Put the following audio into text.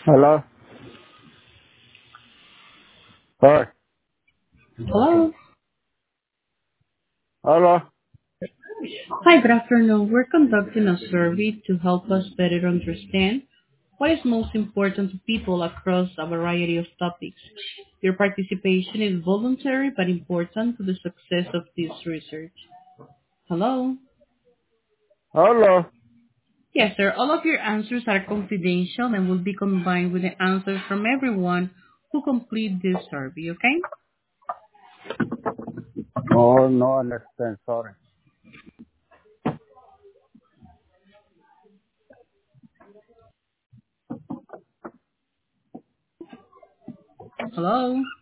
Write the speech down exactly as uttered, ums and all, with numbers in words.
Hello? Hi. Hello. Hello? Hi, good afternoon. We're conducting a survey to help us better understand what is most important to people across a variety of topics. Your participation is voluntary but important to the success of this research. Hello. Hello? Yes, sir. All of your answers are confidential and will be combined with the answers from everyone who complete this survey, okay? Oh, no understand, sorry. Hello.